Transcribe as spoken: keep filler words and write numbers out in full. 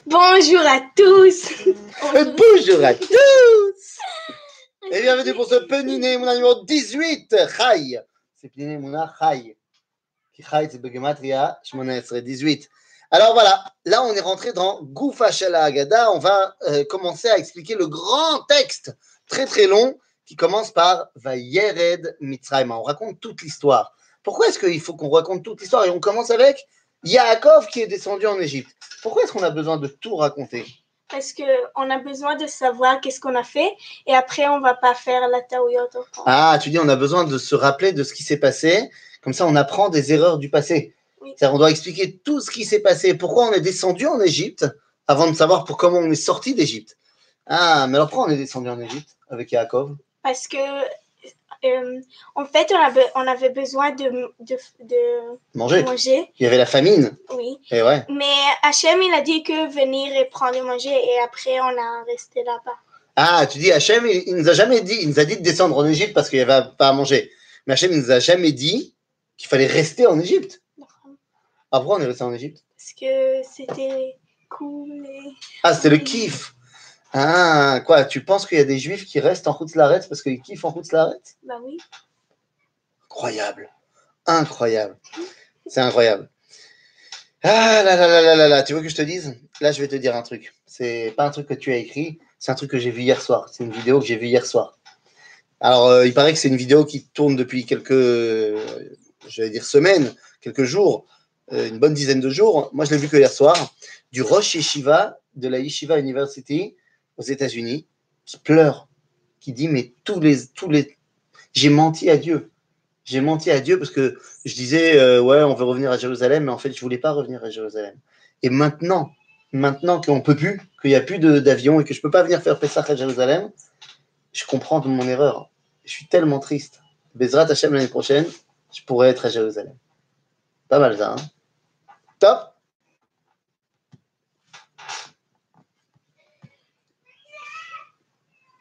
Bonjour à tous. Bonjour, Bonjour à tous. Et bienvenue pour ce Peniné Mouna numéro dix-huit. Chai. C'est Peniné Mouna Chai. Chai, c'est Begematria, Shmona Esrei, dix-huit. Alors voilà, là on est rentré dans Goufa Shala Agada. On va euh, commencer à expliquer le grand texte très très long qui commence par Vayered Mitzrayim. On raconte toute l'histoire. Pourquoi est-ce qu'il faut qu'on raconte toute l'histoire? Et on commence avec Yaakov qui est descendu en Égypte. Pourquoi est-ce qu'on a besoin de tout raconter? Parce qu'on a besoin de savoir qu'est-ce qu'on a fait et après on ne va pas faire la taouyot. Ah, tu dis on a besoin de se rappeler de ce qui s'est passé. Comme ça, on apprend des erreurs du passé. Oui. C'est-à-dire, on doit expliquer tout ce qui s'est passé, pourquoi on est descendu en Égypte, avant de savoir pour comment on est sorti d'Égypte. Ah, mais alors pourquoi on est descendu en Égypte avec Yaakov? Parce que, euh, en fait, on avait, on avait besoin de, de, de Manger. manger. Il y avait la famine. Oui. Et ouais. Mais Hachem, il a dit que venir et prendre manger et après on a resté là-bas. Ah, tu dis Hachem, il, il nous a jamais dit, il nous a dit de descendre en Égypte parce qu'il n'y avait pas à manger. Mais Hachem, il nous a jamais dit qu'il fallait rester en Égypte. Ah, pourquoi on est resté en Égypte? Parce que c'était cool. Et... Ah, c'était le kiff. Ah, quoi, tu penses qu'il y a des juifs qui restent en Hutzlaretz parce qu'ils kiffent en Hutzlaretz? Bah oui. Incroyable. Incroyable. C'est incroyable. Ah là là là là là là, tu veux que je te dise? Là, je vais te dire un truc. C'est pas un truc que tu as écrit, c'est un truc que j'ai vu hier soir. C'est une vidéo que j'ai vue hier soir. Alors, euh, il paraît que c'est une vidéo qui tourne depuis quelques, euh, j'allais dire semaines, quelques jours, euh, une bonne dizaine de jours. Moi, je l'ai vu que hier soir, du Rosh Yeshiva de la Yeshiva University aux États-Unis, qui pleure, qui dit mais tous les, tous les, j'ai menti à Dieu. J'ai menti à Dieu parce que je disais, euh, ouais, on veut revenir à Jérusalem, mais en fait, je ne voulais pas revenir à Jérusalem. Et maintenant, maintenant qu'on ne peut plus, qu'il n'y a plus de, d'avion et que je ne peux pas venir faire Pessah à Jérusalem, je comprends de mon erreur. Je suis tellement triste. Bezrat Hashem l'année prochaine, je pourrais être à Jérusalem. Pas mal ça, hein? Top!